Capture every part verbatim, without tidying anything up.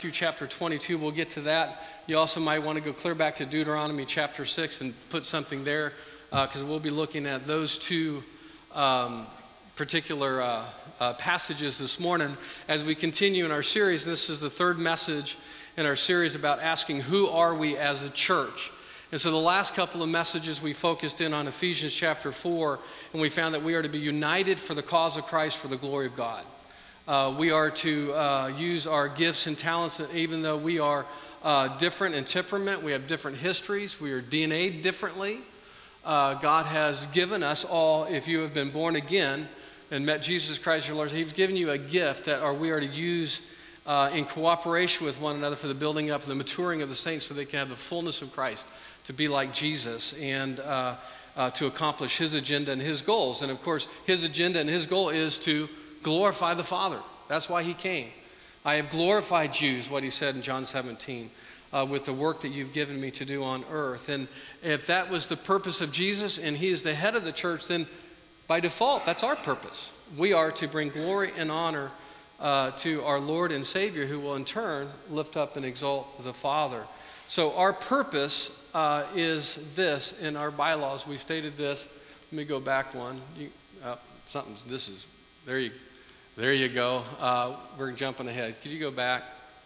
Matthew chapter twenty-two, we'll get to that. You also might want to go clear back to Deuteronomy chapter six and put something there because uh, we'll be looking at those two um, particular uh, uh, passages this morning as we continue in our series. This is the third message in our series about asking, who are we as a church? And so the last couple of messages we focused in on Ephesians chapter four, and we found that we are to be united for the cause of Christ for the glory of God. Uh, we are to uh, use our gifts and talents, even though we are uh, different in temperament, we have different histories, we are D N A'd differently. Uh, God has given us all, if you have been born again and met Jesus Christ your Lord, He's given you a gift that are, we are to use uh, in cooperation with one another for the building up and the maturing of the saints so they can have the fullness of Christ, to be like Jesus and uh, uh, to accomplish His agenda and His goals. And of course, His agenda and His goal is to glorify the Father. That's why He came. I have glorified you, is what He said in John seventeen, uh, with the work that you've given me to do on earth. And if that was the purpose of Jesus and He is the head of the church, then by default, that's our purpose. We are to bring glory and honor uh, to our Lord and Savior, who will in turn lift up and exalt the Father. So our purpose uh, is this. In our bylaws, we stated this. Let me go back one. You, uh, something. This is there. You. There you go. Uh, we're jumping ahead. Could you go back?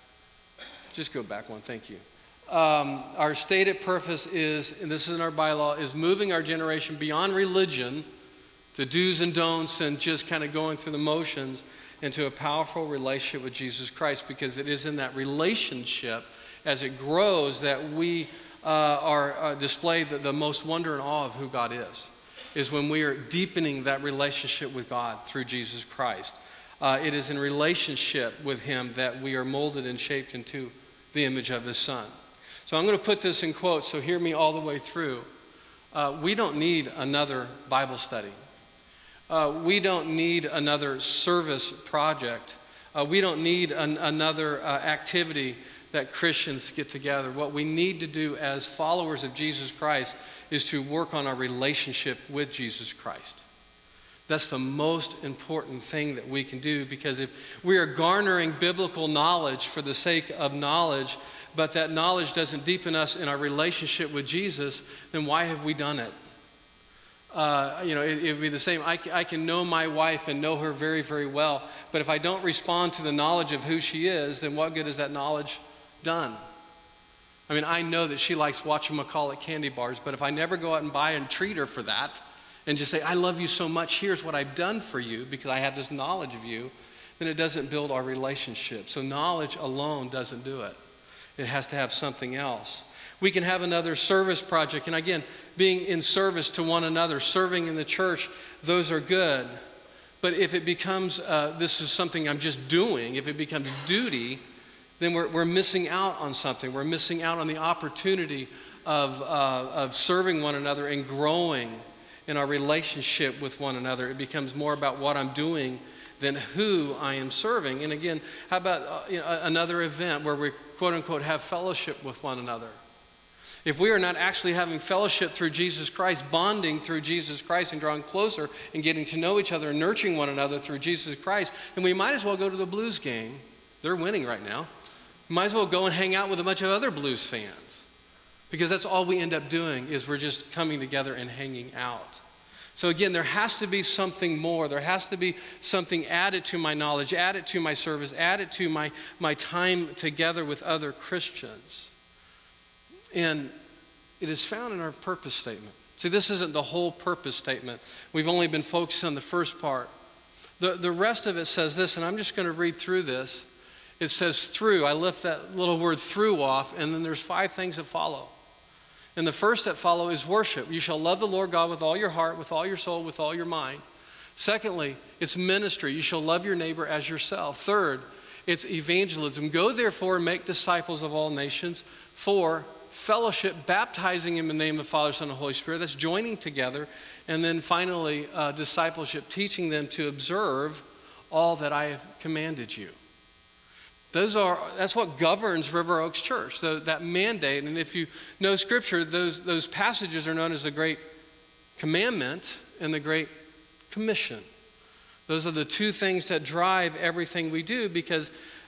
Just go back one. Thank you. Um, our stated purpose is, and this is in our bylaw, is moving our generation beyond religion, the do's and don'ts, and just kind of going through the motions into a powerful relationship with Jesus Christ, because it is in that relationship, as it grows, that we uh, are uh, display the, the most wonder and awe of who God is, is when we are deepening that relationship with God through Jesus Christ. Uh, it is in relationship with Him that we are molded and shaped into the image of His Son. So I'm going to put this in quotes, so hear me all the way through. Uh, we don't need another Bible study. Uh, we don't need another service project. Uh, we don't need an, another uh, activity that Christians get together. What we need to do as followers of Jesus Christ is to work on our relationship with Jesus Christ. That's the most important thing that we can do, because if we are garnering biblical knowledge for the sake of knowledge, but that knowledge doesn't deepen us in our relationship with Jesus, then why have we done it? Uh, you know, it would be the same. I, I can know my wife and know her very, very well, but if I don't respond to the knowledge of who she is, then what good is that knowledge done? I mean, I know that she likes whatchamacallit candy bars, but if I never go out and buy and treat her for that, and just say, I love you so much, here's what I've done for you because I have this knowledge of you, then it doesn't build our relationship. So knowledge alone doesn't do it. It has to have something else. We can have another service project, and again, being in service to one another, serving in the church, those are good. But if it becomes, uh, this is something I'm just doing, if it becomes duty, then we're, we're missing out on something. We're missing out on the opportunity of, uh, of serving one another and growing in our relationship with one another. It becomes more about what I'm doing than who I am serving. And again, how about uh, you know, another event where we, quote unquote, have fellowship with one another? If we are not actually having fellowship through Jesus Christ, bonding through Jesus Christ and drawing closer and getting to know each other and nurturing one another through Jesus Christ, then we might as well go to the Blues game. They're winning right now. We might as well go and hang out with a bunch of other Blues fans, because that's all we end up doing, is we're just coming together and hanging out. So again, there has to be something more. There has to be something added to my knowledge, added to my service, added to my, my time together with other Christians. And it is found in our purpose statement. See, this isn't the whole purpose statement. We've only been focused on the first part. The, the rest of it says this, and I'm just going to read through this. It says through. I lift that little word through off, and then there's five things that follow. And the first that follow is worship. You shall love the Lord God with all your heart, with all your soul, with all your mind. Secondly, it's ministry. You shall love your neighbor as yourself. Third, it's evangelism. Go therefore and make disciples of all nations. Four, fellowship, baptizing in the name of the Father, Son, and Holy Spirit. That's joining together. And then finally, uh, discipleship, teaching them to observe all that I have commanded you. Those are, that's what governs River Oaks Church, the, that mandate. And if you know Scripture, those, those passages are known as the Great Commandment and the Great Commission. Those are the two things that drive everything we do, because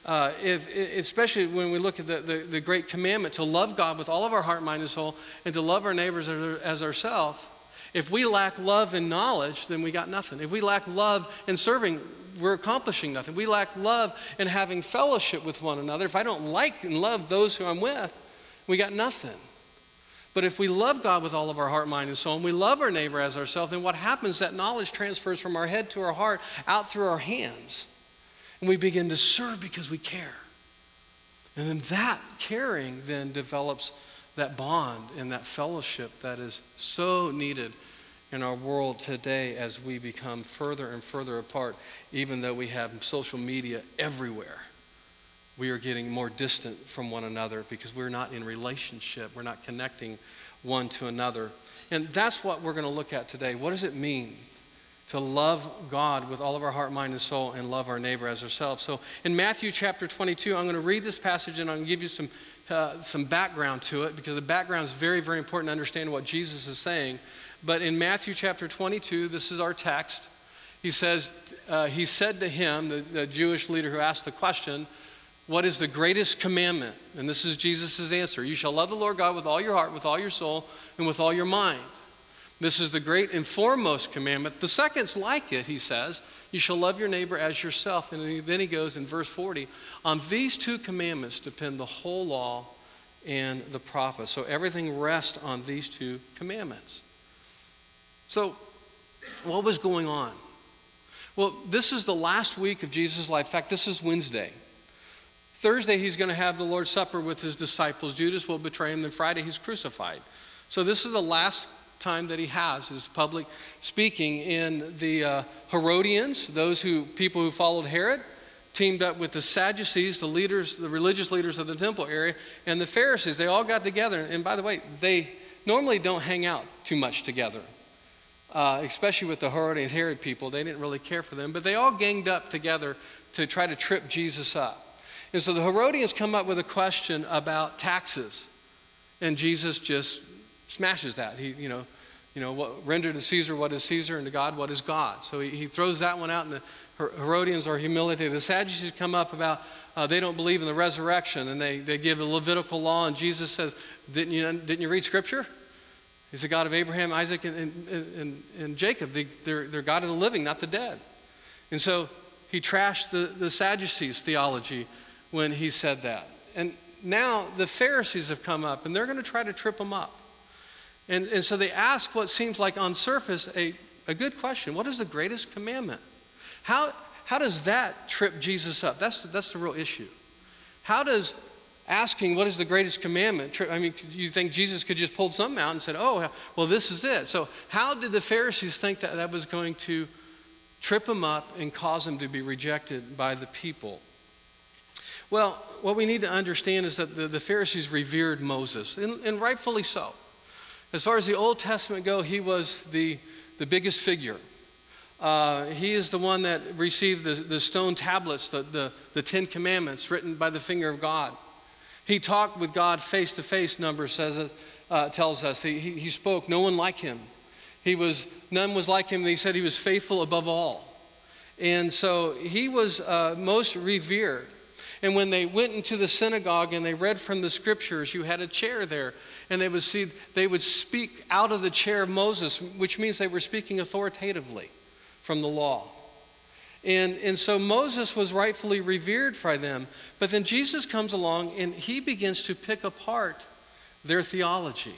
uh, if, especially when we look at the, the, the great commandment to love God with all of our heart, mind, and soul, and to love our neighbors as, as ourselves. If we lack love and knowledge, then we got nothing. If we lack love and serving, we're accomplishing nothing. We lack love and having fellowship with one another. If I don't like and love those who I'm with, we got nothing. But if we love God with all of our heart, mind, and soul, and we love our neighbor as ourselves, then what happens, that knowledge transfers from our head to our heart, out through our hands. And we begin to serve because we care. And then that caring then develops that bond and that fellowship that is so needed in our world today as we become further and further apart, even though we have social media everywhere. We are getting more distant from one another because we're not in relationship. We're not connecting one to another. And that's what we're going to look at today. What does it mean to love God with all of our heart, mind, and soul, and love our neighbor as ourselves? So in Matthew chapter twenty-two, I'm going to read this passage and I'm going to give you some, uh, some background to it, because the background is very, very important to understand what Jesus is saying. But in Matthew chapter twenty-two, this is our text. He says, uh, he said to him, the, the Jewish leader who asked the question, what is the greatest commandment? And this is Jesus' answer. You shall love the Lord God with all your heart, with all your soul, and with all your mind. This is the great and foremost commandment. The second's like it, he says. You shall love your neighbor as yourself. And then he goes in verse forty, on these two commandments depend the whole law and the prophets. So everything rests on these two commandments. So what was going on? Well, this is the last week of Jesus' life. In fact, this is Wednesday. Thursday, he's going to have the Lord's Supper with his disciples. Judas will betray him. Then Friday, he's crucified. So this is the last time that he has his public speaking. In the uh, Herodians, those who people who followed Herod, teamed up with the Sadducees, the leaders, the religious leaders of the temple area, and the Pharisees. They all got together. And by the way, they normally don't hang out too much together, uh, especially with the Herodians, Herod people. They didn't really care for them, but they all ganged up together to try to trip Jesus up. And so the Herodians come up with a question about taxes, and Jesus just smashes that. He, you know, you know, what, render to Caesar what is Caesar, and to God what is God. So he, he throws that one out, and the Herodians are humiliated. The Sadducees come up about uh, they don't believe in the resurrection, and they, they give a Levitical law, and Jesus says, didn't you, didn't you read Scripture? He's the God of Abraham, Isaac, and, and, and, and Jacob. They, they're, they're God of the living, not the dead. And so he trashed the, the Sadducees' theology when he said that. And now the Pharisees have come up, and they're going to try to trip him up. And, and so they ask what seems like on surface a, a good question. What is the greatest commandment? How, how does that trip Jesus up? That's, that's the real issue. How does asking what is the greatest commandment trip? I mean, you think Jesus could just pull something out and said, oh, well, this is it. So how did the Pharisees think that that was going to trip him up and cause him to be rejected by the people? Well, what we need to understand is that the, the Pharisees revered Moses, and, and rightfully so. As far as the Old Testament go, he was the, the biggest figure. Uh, he is the one that received the, the stone tablets, the, the, the Ten Commandments written by the finger of God. He talked with God face to face, Numbers says, uh, tells us. He, he, he spoke, no one like him. He was, none was like him, and he said he was faithful above all. And so he was uh, most revered. And when they went into the synagogue and they read from the scriptures, you had a chair there. And they would see, they would speak out of the chair of Moses, which means they were speaking authoritatively from the law. And, and so Moses was rightfully revered by them. But then Jesus comes along and he begins to pick apart their theology.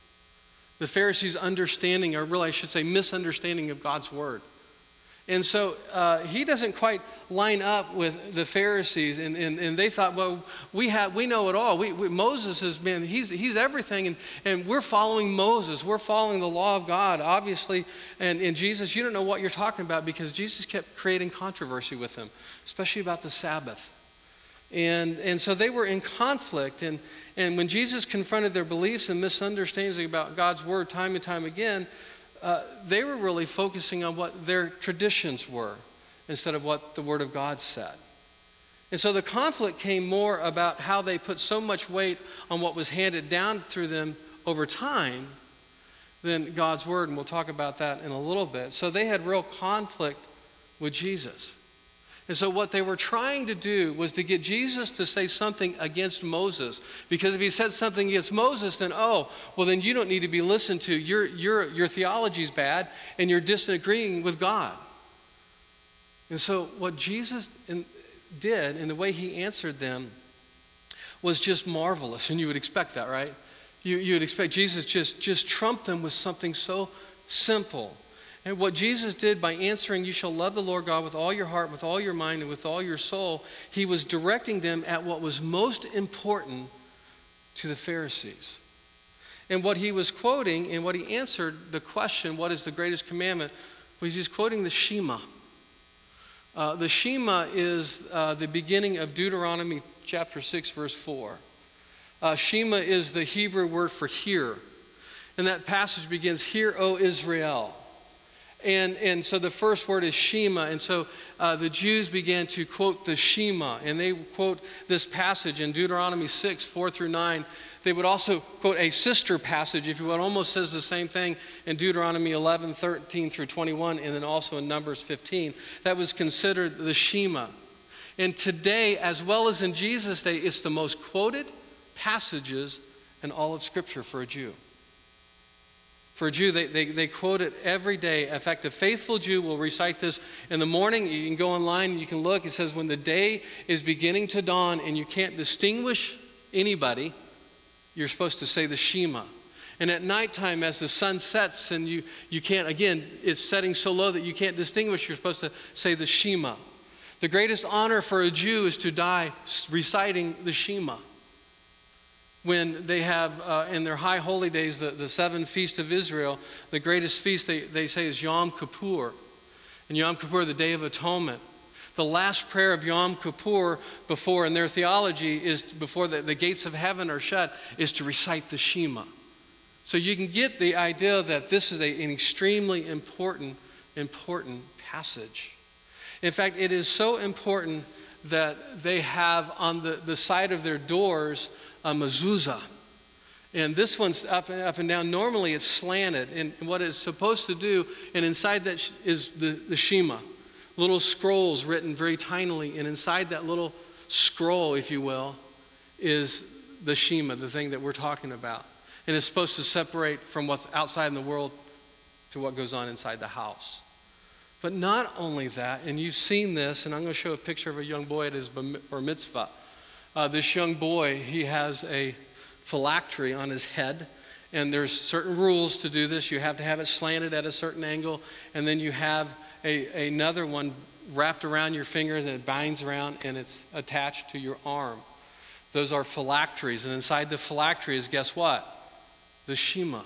The Pharisees' understanding, or really I should say misunderstanding of God's word. And so uh, he doesn't quite line up with the Pharisees, and, and, and they thought, well, we have we know it all. We, we, Moses has been, he's, he's everything, and, and we're following Moses. We're following the law of God, obviously. And, and Jesus, you don't know what you're talking about, because Jesus kept creating controversy with them, especially about the Sabbath. And, and so they were in conflict, and, and when Jesus confronted their beliefs and misunderstandings about God's word time and time again, Uh, they were really focusing on what their traditions were instead of what the Word of God said. And so the conflict came more about how they put so much weight on what was handed down through them over time than God's Word, and we'll talk about that in a little bit. So they had real conflict with Jesus. And so what they were trying to do was to get Jesus to say something against Moses. Because if he said something against Moses, then, oh, well, then you don't need to be listened to. Your, your, your theology's bad, and you're disagreeing with God. And so what Jesus in, did, and the way he answered them, was just marvelous. And you would expect that, right? You, you would expect Jesus just, just trumped them with something so simple. And what Jesus did by answering, you shall love the Lord God with all your heart, with all your mind, and with all your soul, he was directing them at what was most important to the Pharisees. And what he was quoting and what he answered the question, what is the greatest commandment, was he's quoting the Shema. Uh, the Shema is uh, the beginning of Deuteronomy chapter six, verse four. Uh, Shema is the Hebrew word for hear. And that passage begins, hear, O Israel. And, and so the first word is Shema. And so uh, the Jews began to quote the Shema. And they quote this passage in Deuteronomy six, four through nine. They would also quote a sister passage, if you will, it almost says the same thing in Deuteronomy eleven, thirteen through twenty-one, and then also in Numbers fifteen. That was considered the Shema. And today, as well as in Jesus' day, it's the most quoted passages in all of Scripture for a Jew. For a Jew, they, they, they quote it every day. In fact, a faithful Jew will recite this in the morning. You can go online, you can look. It says, when the day is beginning to dawn and you can't distinguish anybody, you're supposed to say the Shema. And at nighttime, as the sun sets and you, you can't, again, it's setting so low that you can't distinguish, you're supposed to say the Shema. The greatest honor for a Jew is to die reciting the Shema. When they have, uh, in their high holy days, the, the seven feasts of Israel, the greatest feast they, they say is Yom Kippur. And Yom Kippur, the Day of Atonement. The last prayer of Yom Kippur before, in their theology, is before the, the gates of heaven are shut, is to recite the Shema. So you can get the idea that this is a, an extremely important, important passage. In fact, it is so important that they have on the, the side of their doors a mezuzah. And this one's up and up and down. Normally it's slanted. And what it's supposed to do, and inside that is the, the Shema. Little scrolls written very tinily. And inside that little scroll, if you will, is the Shema, the thing that we're talking about. And it's supposed to separate from what's outside in the world to what goes on inside the house. But not only that, and you've seen this, and I'm going to show a picture of a young boy at his bar mitzvah. Uh, this young boy, he has a phylactery on his head, and there's certain rules to do this. You have to have it slanted at a certain angle, and then you have a, another one wrapped around your fingers, and it binds around, and it's attached to your arm. Those are phylacteries, and inside the phylactery is, guess what? The Shema.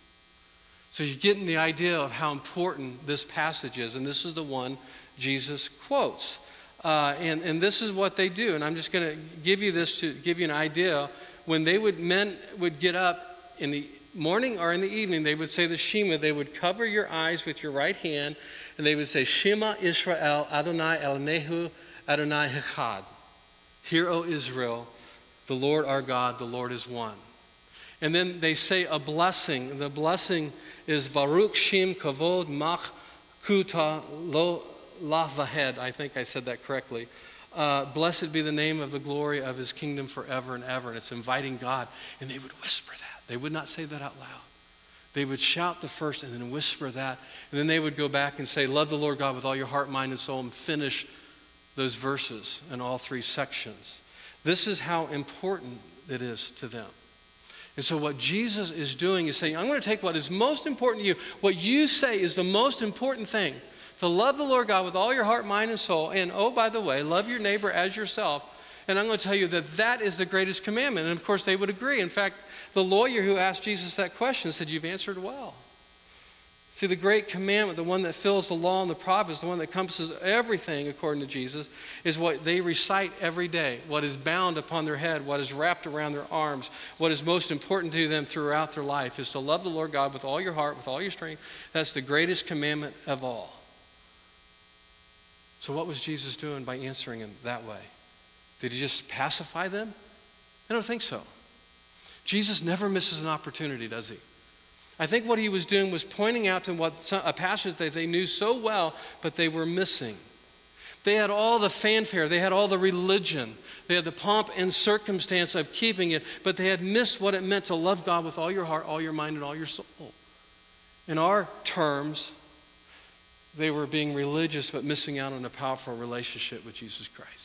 So you're getting the idea of how important this passage is, and this is the one Jesus quotes. Uh, and, and this is what they do, and I'm just going to give you this to give you an idea. When they would, men would get up in the morning or in the evening, they would say the Shema. They would cover your eyes with your right hand, and they would say, Shema Israel, Adonai Elonehu, Adonai Echad. Hear, O Israel, the Lord our God, the Lord is one. And then they say a blessing. The blessing is Baruch Shem Kavod Mach Kuta Lo Lavahed. I think I said that correctly. Uh, blessed be the name of the glory of his kingdom forever and ever. And it's inviting God. And they would whisper that. They would not say that out loud. They would shout the first and then whisper that. And then they would go back and say, love the Lord God with all your heart, mind, and soul, and finish those verses in all three sections. This is how important it is to them. And so what Jesus is doing is saying, I'm going to take what is most important to you, what you say is the most important thing, to love the Lord God with all your heart, mind, and soul, and oh, by the way, love your neighbor as yourself. And I'm going to tell you that that is the greatest commandment. And of course, they would agree. In fact, the lawyer who asked Jesus that question said, you've answered well. See, the great commandment, the one that fills the law and the prophets, the one that encompasses everything according to Jesus, is what they recite every day, what is bound upon their head, what is wrapped around their arms, what is most important to them throughout their life is to love the Lord God with all your heart, with all your strength. That's the greatest commandment of all. So what was Jesus doing by answering them that way? Did he just pacify them? I don't think so. Jesus never misses an opportunity, does he? I think what he was doing was pointing out to what some, a passage that they knew so well, but they were missing. They had all the fanfare, they had all the religion, they had the pomp and circumstance of keeping it, but they had missed what it meant to love God with all your heart, all your mind, and all your soul. In our terms, they were being religious but missing out on a powerful relationship with Jesus Christ.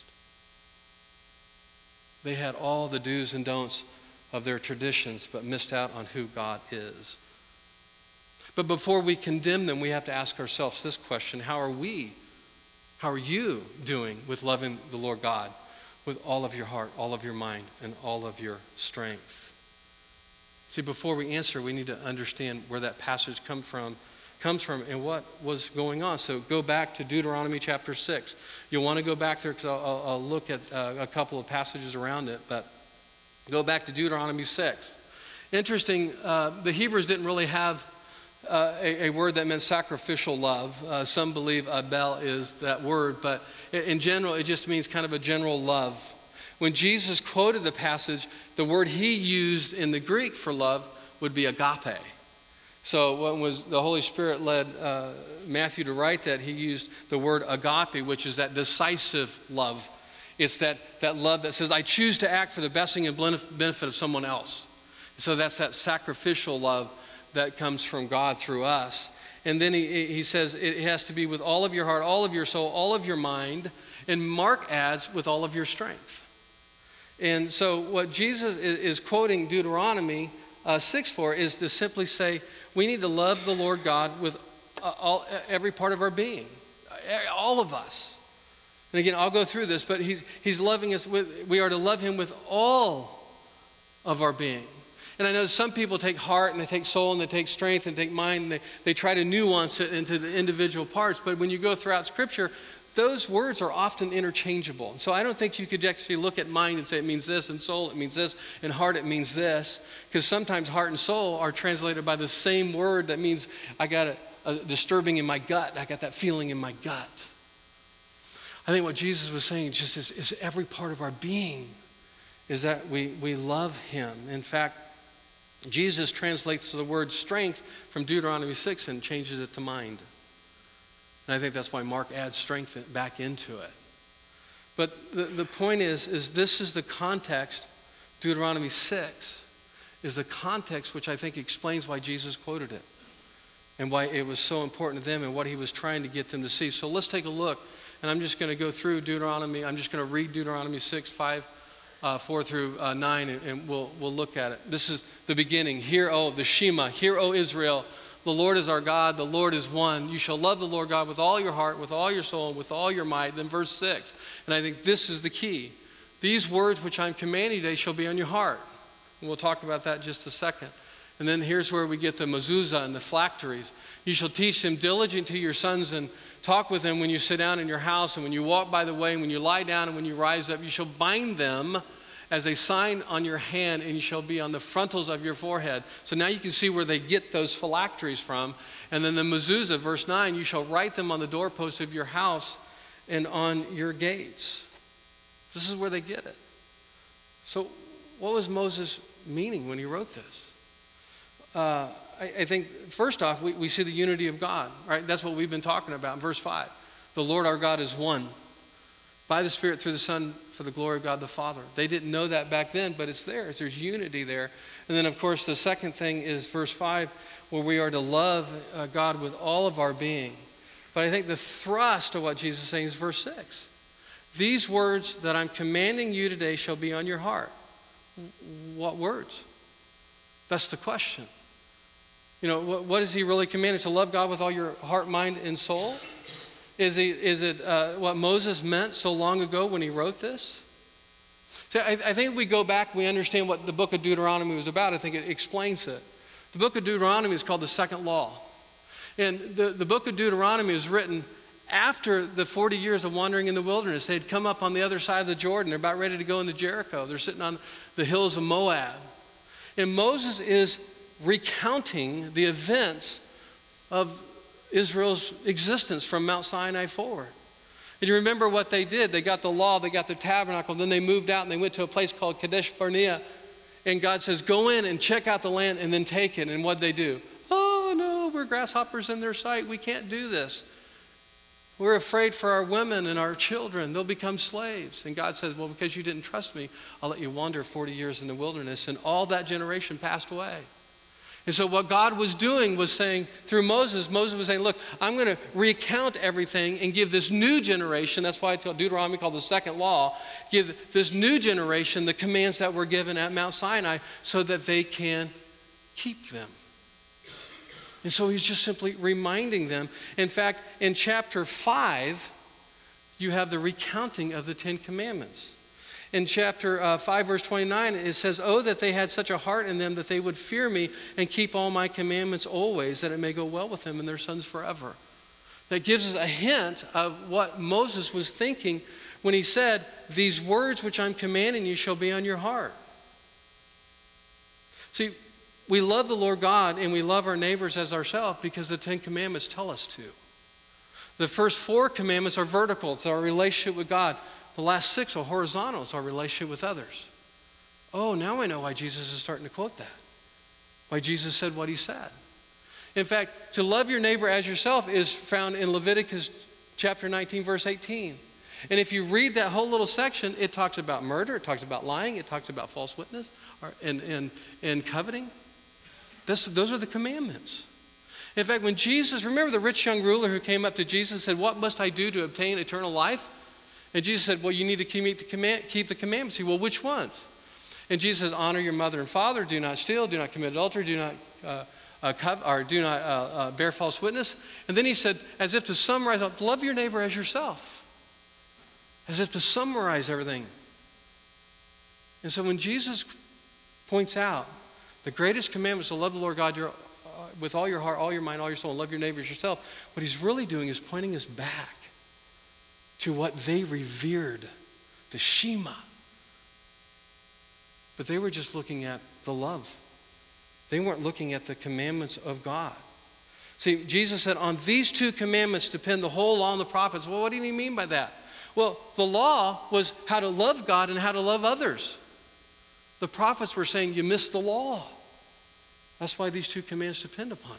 They had all the do's and don'ts of their traditions but missed out on who God is. But before we condemn them, we have to ask ourselves this question: how are we, how are you doing with loving the Lord God with all of your heart, all of your mind, and all of your strength? See, before we answer, we need to understand where that passage come from, comes from and what was going on. So go back to Deuteronomy chapter six. You'll want to go back there because I'll, I'll, I'll look at uh, a couple of passages around it, but go back to Deuteronomy six. Interesting, uh, the Hebrews didn't really have uh, a, a word that meant sacrificial love. Uh, some believe Abel is that word, but in general, it just means kind of a general love. When Jesus quoted the passage, the word he used in the Greek for love would be agape. So when was the Holy Spirit led uh, Matthew to write that, he used the word agape, which is that decisive love. It's that, that love that says, I choose to act for the blessing and benefit of someone else. So that's that sacrificial love that comes from God through us. And then he, he says it has to be with all of your heart, all of your soul, all of your mind. And Mark adds, with all of your strength. And so what Jesus is quoting Deuteronomy uh, six for is to simply say, we need to love the Lord God with uh, all, every part of our being, all of us. And again, I'll go through this, but he's, he's loving us with, we are to love him with all of our being. And I know some people take heart and they take soul and they take strength and take mind and they, they try to nuance it into the individual parts. But when you go throughout Scripture, those words are often interchangeable. So I don't think you could actually look at mind and say it means this, and soul it means this, and heart it means this. Because sometimes heart and soul are translated by the same word that means I got a, a disturbing in my gut. I got that feeling in my gut. I think what Jesus was saying just is, is every part of our being is that we, we love him. In fact, Jesus translates the word strength from Deuteronomy six and changes it to mind. And I think that's why Mark adds strength back into it. But the, the point is, is this is the context, Deuteronomy six, is the context which I think explains why Jesus quoted it and why it was so important to them and what he was trying to get them to see. So let's take a look. And I'm just going to go through Deuteronomy. I'm just going to read Deuteronomy six, five, uh, four through uh, nine, and, and we'll, we'll look at it. This is the beginning. Hear, O, the Shema. Hear, O Israel. The Lord is our God, the Lord is one. You shall love the Lord God with all your heart, with all your soul, and with all your might. Then verse six, and I think this is the key. These words which I'm commanding today shall be on your heart. And we'll talk about that in just a second. And then here's where we get the mezuzah and the phylacteries. You shall teach them diligent to your sons and talk with them when you sit down in your house and when you walk by the way and when you lie down and when you rise up. You shall bind them as a sign on your hand, and you shall be on the frontals of your forehead. So now you can see where they get those phylacteries from. And then the mezuzah, verse nine, you shall write them on the doorposts of your house and on your gates. This is where they get it. So what was Moses meaning when he wrote this? Uh, I, I think, first off, we, we see the unity of God, right? That's what we've been talking about in verse five. The Lord our God is one. By the Spirit, through the Son, for the glory of God the Father. They didn't know that back then, but it's there. There's unity there. And then, of course, the second thing is verse five, where we are to love uh, God with all of our being. But I think the thrust of what Jesus is saying is verse six. These words that I'm commanding you today shall be on your heart. What words? That's the question. You know, what, what is he really commanded? To love God with all your heart, mind, and soul? Is, he, is it uh, what Moses meant so long ago when he wrote this? So I, I think if we go back, we understand what the book of Deuteronomy was about. I think it explains it. The book of Deuteronomy is called the second law. And the, the book of Deuteronomy was written after the forty years of wandering in the wilderness. They had come up on the other side of the Jordan. They're about ready to go into Jericho. They're sitting on the hills of Moab. And Moses is recounting the events of Israel's existence from Mount Sinai forward. And you remember what they did. They got the law, they got the tabernacle, then they moved out and they went to a place called Kadesh Barnea. And God says, go in and check out the land and then take it. And what'd they do? Oh no, we're grasshoppers in their sight. We can't do this. We're afraid for our women and our children. They'll become slaves. And God says, well, because you didn't trust me, I'll let you wander forty years in the wilderness. And all that generation passed away. And so what God was doing was saying, through Moses, Moses was saying, look, I'm going to recount everything and give this new generation, that's why it's called Deuteronomy, called the second law, give this new generation the commands that were given at Mount Sinai so that they can keep them. And so he's just simply reminding them. In fact, in chapter five, you have the recounting of the Ten Commandments. In chapter uh, five, verse twenty-nine, it says, oh, that they had such a heart in them that they would fear me and keep all my commandments always, that it may go well with them and their sons forever. That gives us a hint of what Moses was thinking when he said, these words which I'm commanding you shall be on your heart. See, we love the Lord God and we love our neighbors as ourselves because the Ten Commandments tell us to. The first four commandments are vertical. It's our relationship with God. The last six are horizontal. It's our relationship with others. Oh, now I know why Jesus is starting to quote that. Why Jesus said what he said. In fact, to love your neighbor as yourself is found in Leviticus chapter nineteen, verse eighteen. And if you read that whole little section, it talks about murder, it talks about lying, it talks about false witness, or, and, and, and coveting. This, those are the commandments. In fact, when Jesus, remember the rich young ruler who came up to Jesus and said, what must I do to obtain eternal life? And Jesus said, well, you need to keep the, command, keep the commandments. He said, well, which ones? And Jesus said, honor your mother and father, do not steal, do not commit adultery, do not uh, uh, co- or do not uh, uh, bear false witness. And then he said, as if to summarize, love your neighbor as yourself. As if to summarize everything. And so when Jesus points out the greatest commandment is to love the Lord God your, uh, with all your heart, all your mind, all your soul, and love your neighbor as yourself, what he's really doing is pointing us back to what they revered, the Shema. But they were just looking at the love. They weren't looking at the commandments of God. See, Jesus said, on these two commandments depend the whole law and the prophets. Well, what do you mean by that? Well, the law was how to love God and how to love others. The prophets were saying, you missed the law. That's why these two commands depend upon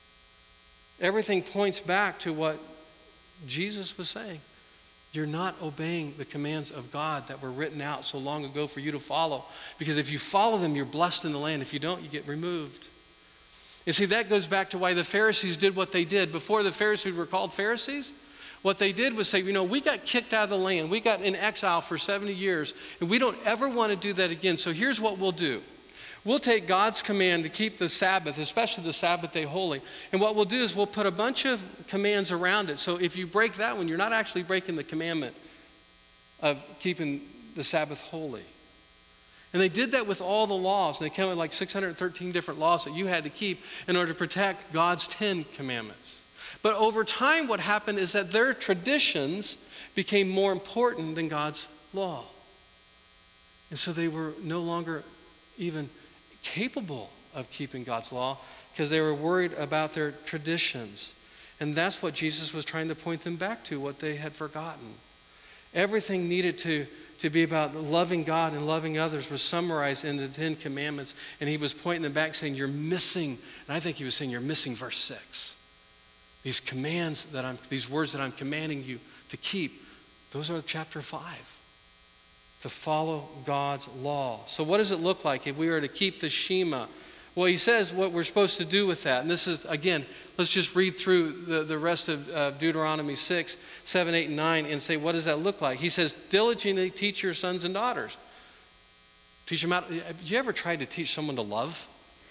it. Everything points back to what Jesus was saying. You're not obeying the commands of God that were written out so long ago for you to follow. Because if you follow them, you're blessed in the land. If you don't, you get removed. And see, that goes back to why the Pharisees did what they did. Before the Pharisees were called Pharisees, what they did was say, you know, we got kicked out of the land. We got in exile for seventy years, and we don't ever want to do that again. So here's what we'll do. We'll take God's command to keep the Sabbath, especially the Sabbath day holy. And what we'll do is we'll put a bunch of commands around it. So if you break that one, you're not actually breaking the commandment of keeping the Sabbath holy. And they did that with all the laws. And they came with like six hundred thirteen different laws that you had to keep in order to protect God's Ten Commandments. But over time, what happened is that their traditions became more important than God's law. And so they were no longer even capable of keeping God's law because they were worried about their traditions. And that's what Jesus was trying to point them back to, what they had forgotten. Everything needed to, to be about loving God and loving others was summarized in the Ten Commandments. And he was pointing them back saying, you're missing, and I think he was saying, you're missing verse six. These commands that I'm, these words that I'm commanding you to keep, those are chapter five. To follow God's law. So what does it look like if we are to keep the Shema? Well, he says what we're supposed to do with that. And this is, again, let's just read through the, the rest of uh, Deuteronomy six, seven, eight, and nine and say, what does that look like? He says, diligently teach your sons and daughters. Teach them how. Have you ever tried to teach someone to love?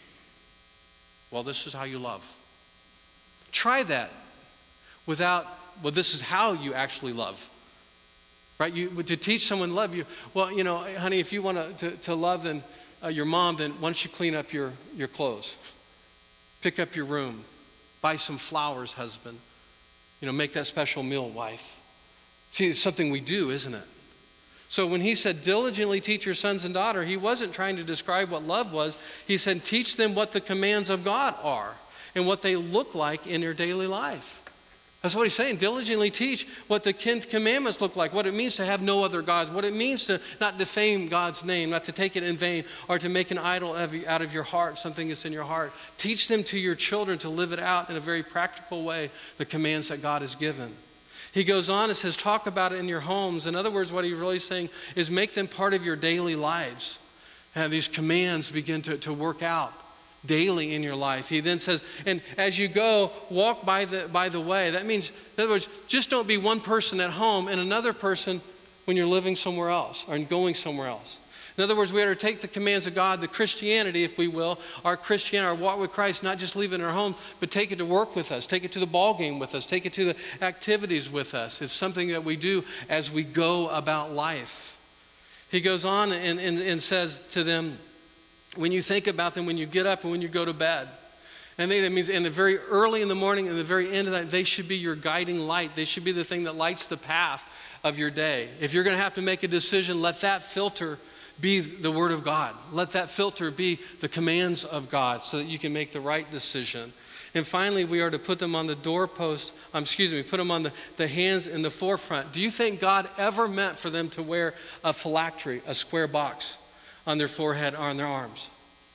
Well, this is how you love. Try that without, well, this is how you actually love. Right? You, to teach someone love you. Well, you know, honey, if you want to, to love then, uh, your mom, then why don't you clean up your, your clothes? Pick up your room. Buy some flowers, husband. You know, make that special meal, wife. See, it's something we do, isn't it? So when he said diligently teach your sons and daughter, he wasn't trying to describe what love was. He said teach them what the commands of God are and what they look like in their daily life. That's what he's saying. Diligently teach what the Ten Commandments look like, what it means to have no other gods, what it means to not defame God's name, not to take it in vain, or to make an idol out of your heart, something that's in your heart. Teach them to your children to live it out in a very practical way, the commands that God has given. He goes on and says, talk about it in your homes. In other words, what he's really saying is make them part of your daily lives. And these commands begin to, to work out daily in your life. He then says, and as you go, walk by the, by the way. That means, in other words, just don't be one person at home and another person when you're living somewhere else or going somewhere else. In other words, we are to take the commands of God, the Christianity, if we will, our Christianity, our walk with Christ, not just leave it in our homes, but take it to work with us, take it to the ball game with us, take it to the activities with us. It's something that we do as we go about life. He goes on and, and, and says to them, when you think about them, when you get up and when you go to bed, and they, that means in the very early in the morning and the very end of that, they should be your guiding light. They should be the thing that lights the path of your day. If you're going to have to make a decision, let that filter be the Word of God. Let that filter be the commands of God so that you can make the right decision. And finally, we are to put them on the doorpost, um, excuse me, put them on the, the hands in the forefront. Do you think God ever meant for them to wear a phylactery, a square box, on their forehead or on their arms?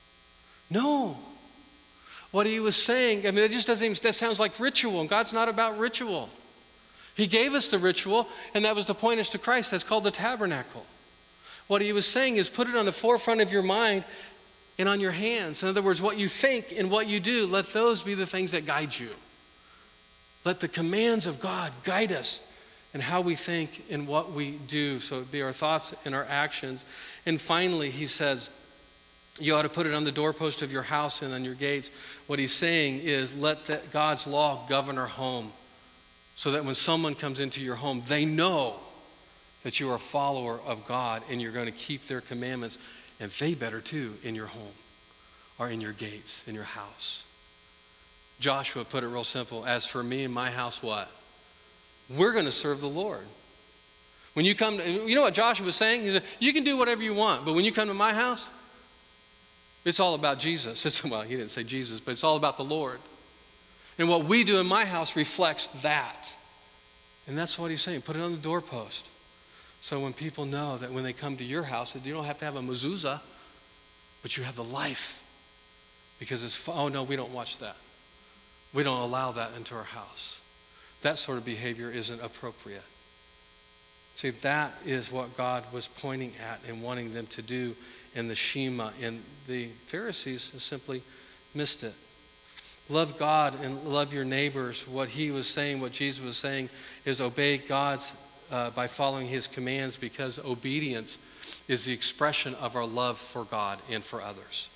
No. What he was saying, I mean, it just doesn't even, that sounds like ritual, and God's not about ritual. He gave us the ritual, and that was to point us to Christ. That's called the tabernacle. What he was saying is put it on the forefront of your mind and on your hands. In other words, what you think and what you do, let those be the things that guide you. Let the commands of God guide us in how we think and what we do. So it be our thoughts and our actions. And finally, he says, you ought to put it on the doorpost of your house and on your gates. What he's saying is let the, God's law govern our home so that when someone comes into your home, they know that you are a follower of God and you're going to keep their commandments, and they better too, in your home or in your gates, in your house. Joshua put it real simple. As for me and my house, what? We're going to serve the Lord. When you come to, you know what Joshua was saying? He said, you can do whatever you want, but when you come to my house, it's all about Jesus. It's, well, he didn't say Jesus, but it's all about the Lord. And what we do in my house reflects that. And that's what he's saying. Put it on the doorpost. So when people know that when they come to your house, that you don't have to have a mezuzah, but you have the life. Because it's, oh no, we don't watch that. We don't allow that into our house. That sort of behavior isn't appropriate. See, that is what God was pointing at and wanting them to do in the Shema. And the Pharisees simply missed it. Love God and love your neighbors. What he was saying, what Jesus was saying, is obey God's Uh, by following his commands, because obedience is the expression of our love for God and for others.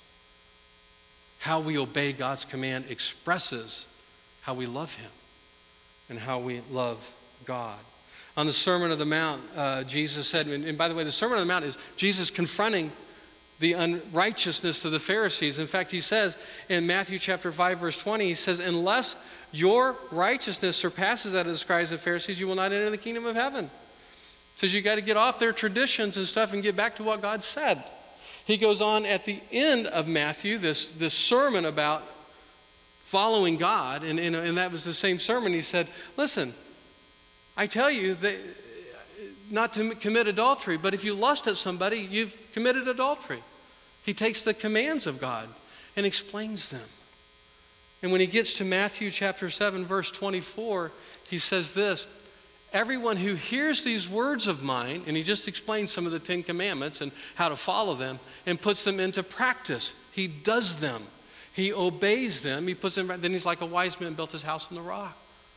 How we obey God's command expresses how we love him and how we love God. On the Sermon on the Mount, uh, Jesus said, and, and by the way, the Sermon on the Mount is Jesus confronting the unrighteousness of the Pharisees. In fact, he says in Matthew chapter five, verse twenty, he says, unless your righteousness surpasses that of the scribes and Pharisees, you will not enter the kingdom of heaven. He says you got to get off their traditions and stuff and get back to what God said. He goes on at the end of Matthew, this, this sermon about following God, and, and, and that was the same sermon. He said, listen, I tell you that not to commit adultery, but if you lust at somebody, you've committed adultery. He takes the commands of God and explains them. And when he gets to Matthew chapter seven, verse twenty-four, he says this, everyone who hears these words of mine, and he just explains some of the Ten Commandments and how to follow them, and puts them into practice. He does them. He obeys them. He puts them, then he's like a wise man built his house on the rock.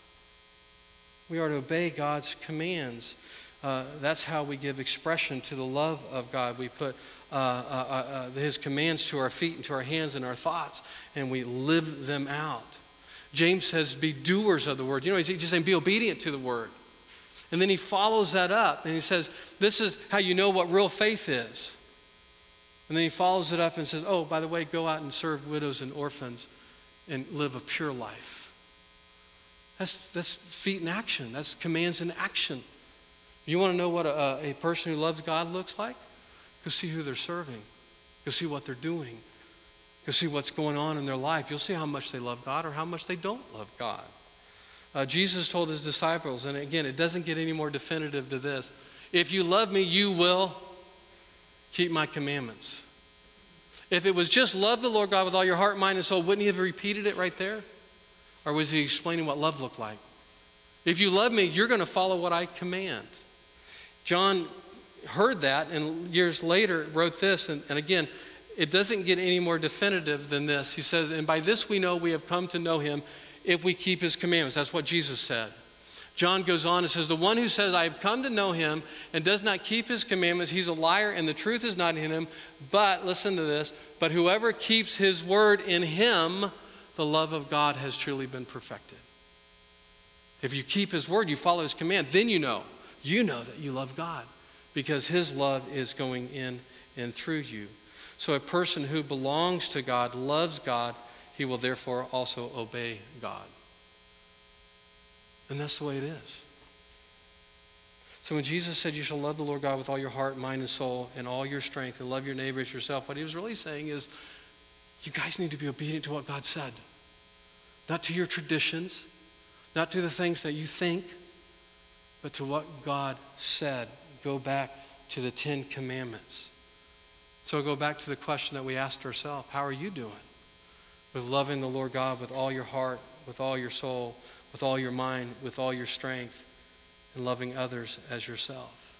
We are to obey God's commands. Uh, that's how we give expression to the love of God. We put uh, uh, uh, his commands to our feet and to our hands and our thoughts, and we live them out. James says, be doers of the word. You know, he's just saying, be obedient to the word. And then he follows that up, and he says, this is how you know what real faith is. And then he follows it up and says, oh, by the way, go out and serve widows and orphans and live a pure life. That's, that's feet in action. That's commands in action. You want to know what a, a person who loves God looks like? Go see who they're serving. Go see what they're doing. Go see what's going on in their life. You'll see how much they love God or how much they don't love God. Uh, Jesus told his disciples, and again, it doesn't get any more definitive to this. If you love me, you will keep my commandments. If it was just love the Lord God with all your heart, mind, and soul, wouldn't he have repeated it right there? Or was he explaining what love looked like? If you love me, you're going to follow what I command. John heard that and years later wrote this. And, and again, it doesn't get any more definitive than this. He says, and by this we know we have come to know him if we keep his commandments. That's what Jesus said. John goes on and says, the one who says, I have come to know him and does not keep his commandments, he's a liar and the truth is not in him. But, listen to this, but whoever keeps his word, in him, the love of God has truly been perfected. If you keep his word, you follow his command, then you know, you know that you love God because his love is going in and through you. So a person who belongs to God, loves God, he will therefore also obey God. And that's the way it is. So when Jesus said you shall love the Lord God with all your heart, mind, and soul, and all your strength, and love your neighbor as yourself, what he was really saying is, you guys need to be obedient to what God said. Not to your traditions, not to the things that you think, but to what God said. Go back to the Ten Commandments. So I'll go back to the question that we asked ourselves. How are you doing with loving the Lord God with all your heart, with all your soul, with all your mind, with all your strength, and loving others as yourself?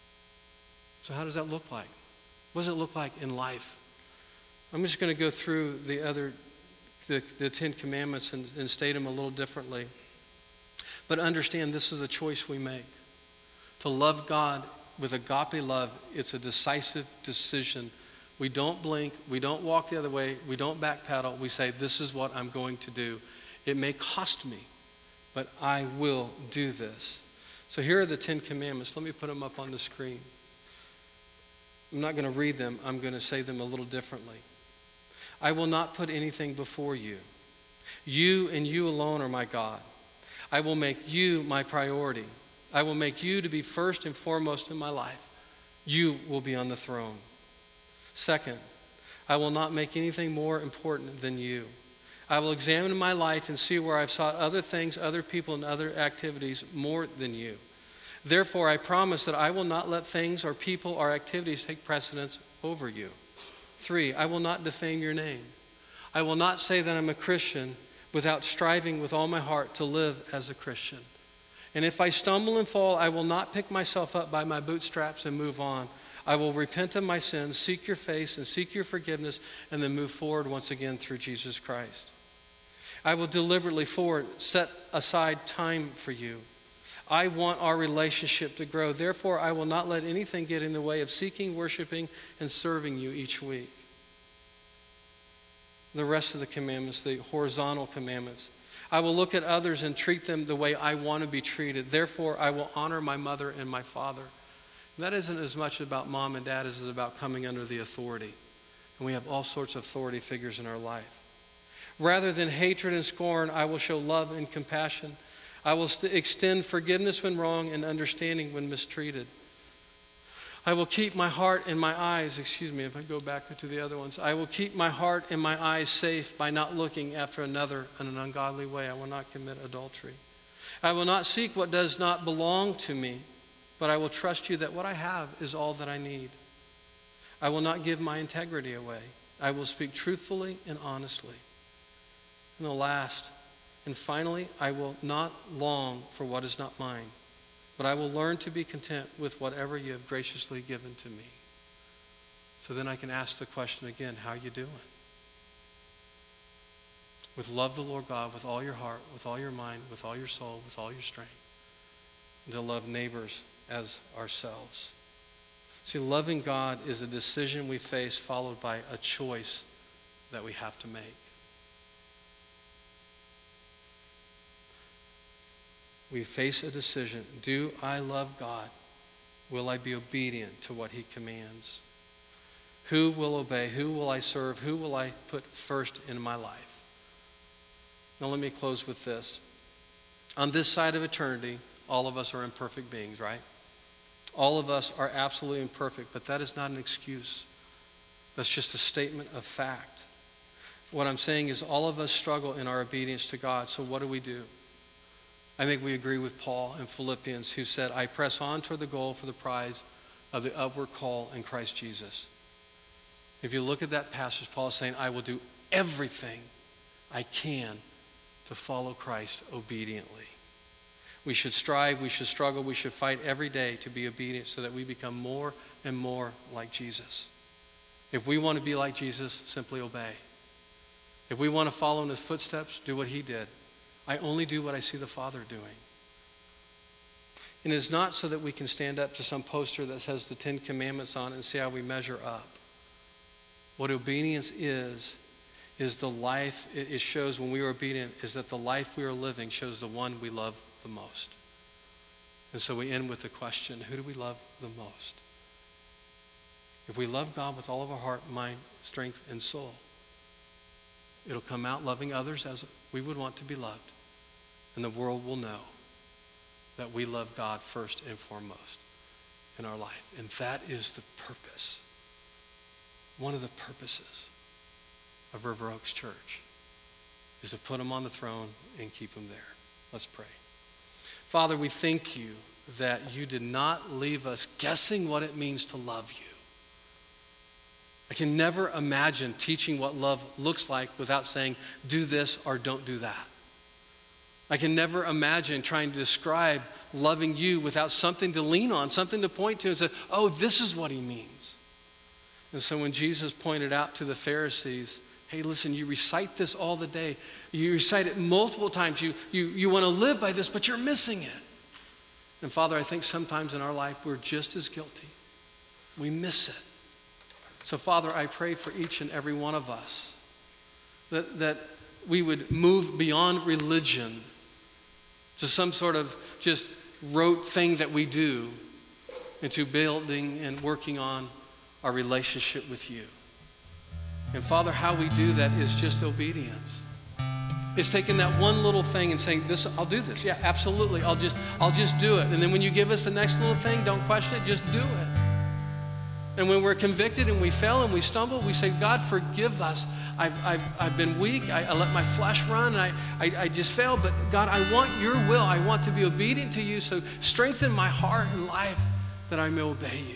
So how does that look like? What does it look like in life? I'm just going to go through the other, the, the Ten Commandments and, and state them a little differently. But understand this is a choice we make. To love God with agape love, it's a decisive decision. We don't blink, we don't walk the other way, we don't backpedal. We say, this is what I'm going to do. It may cost me, but I will do this. So here are the Ten Commandments. Let me put them up on the screen. I'm not going to read them. I'm going to say them a little differently. I will not put anything before you. You and you alone are my God. I will make you my priority. I will make you to be first and foremost in my life. You will be on the throne. Second, I will not make anything more important than you. I will examine my life and see where I've sought other things, other people, and other activities more than you. Therefore, I promise that I will not let things or people or activities take precedence over you. Three, I will not defame your name. I will not say that I'm a Christian without striving with all my heart to live as a Christian. And if I stumble and fall, I will not pick myself up by my bootstraps and move on. I will repent of my sins, seek your face, and seek your forgiveness, and then move forward once again through Jesus Christ. I will deliberately forward set aside time for you. I want our relationship to grow. Therefore, I will not let anything get in the way of seeking, worshiping, and serving you each week. The rest of the commandments, the horizontal commandments. I will look at others and treat them the way I want to be treated. Therefore, I will honor my mother and my father. That isn't as much about mom and dad as it is about coming under the authority. And we have all sorts of authority figures in our life. Rather than hatred and scorn, I will show love and compassion. I will st- extend forgiveness when wrong and understanding when mistreated. I will keep my heart and my eyes, excuse me if I go back to the other ones. I will keep my heart and my eyes safe by not looking after another in an ungodly way. I will not commit adultery. I will not seek what does not belong to me, but I will trust you that what I have is all that I need. I will not give my integrity away. I will speak truthfully and honestly. And the last, and finally, I will not long for what is not mine, but I will learn to be content with whatever you have graciously given to me. So then I can ask the question again, how are you doing? With love the Lord God with all your heart, with all your mind, with all your soul, with all your strength. And to love neighbors as ourselves. See, loving God is a decision we face followed by a choice that we have to make. We face a decision. Do I love God? Will I be obedient to what he commands? Who will obey? Who will I serve? Who will I put first in my life? Now let me close with this. On this side of eternity, all of us are imperfect beings, right? All of us are absolutely imperfect, but that is not an excuse. That's just a statement of fact. What I'm saying is all of us struggle in our obedience to God, so what do we do? I think we agree with Paul in Philippians who said, I press on toward the goal for the prize of the upward call in Christ Jesus. If you look at that passage, Paul is saying, I will do everything I can to follow Christ obediently. We should strive, we should struggle, we should fight every day to be obedient so that we become more and more like Jesus. If we want to be like Jesus, simply obey. If we want to follow in his footsteps, do what he did. I only do what I see the Father doing. And it's not so that we can stand up to some poster that says the Ten Commandments on it and see how we measure up. What obedience is, is the life it shows when we are obedient, is that the life we are living shows the one we love the most. And so we end with the question, who do we love the most? If we love God with all of our heart, mind, strength, and soul, it'll come out loving others as we would want to be loved. And the world will know that we love God first and foremost in our life. And that is the purpose, one of the purposes of River Oaks Church, is to put him on the throne and keep him there. Let's pray. Father, we thank you that you did not leave us guessing what it means to love you. I can never imagine teaching what love looks like without saying, do this or don't do that. I can never imagine trying to describe loving you without something to lean on, something to point to and say, oh, this is what he means. And so when Jesus pointed out to the Pharisees, hey, listen, you recite this all the day. You recite it multiple times. You, you, you want to live by this, but you're missing it. And Father, I think sometimes in our life we're just as guilty. We miss it. So Father, I pray for each and every one of us that, that we would move beyond religion to some sort of just rote thing that we do into building and working on our relationship with you. And Father, how we do that is just obedience. It's taking that one little thing and saying, "This, I'll do this. Yeah, absolutely. I'll just, I'll just do it." And then when you give us the next little thing, don't question it, just do it. And when we're convicted and we fail and we stumble, we say, God, forgive us. I've, I've, I've been weak. I, I let my flesh run. And I, I, I just failed. But God, I want your will. I want to be obedient to you. So strengthen my heart and life that I may obey you.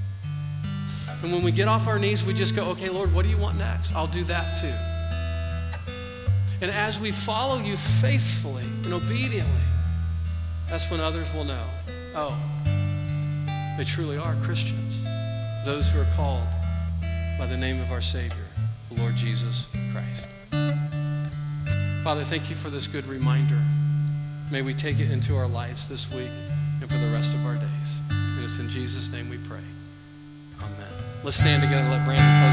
And when we get off our knees, we just go, okay, Lord, what do you want next? I'll do that too. And as we follow you faithfully and obediently, that's when others will know, oh, they truly are Christians. Those who are called by the name of our Savior, the Lord Jesus Christ. Father, thank you for this good reminder. May we take it into our lives this week and for the rest of our days. And it's in Jesus' name we pray. Amen. Let's stand together and let Brandon close.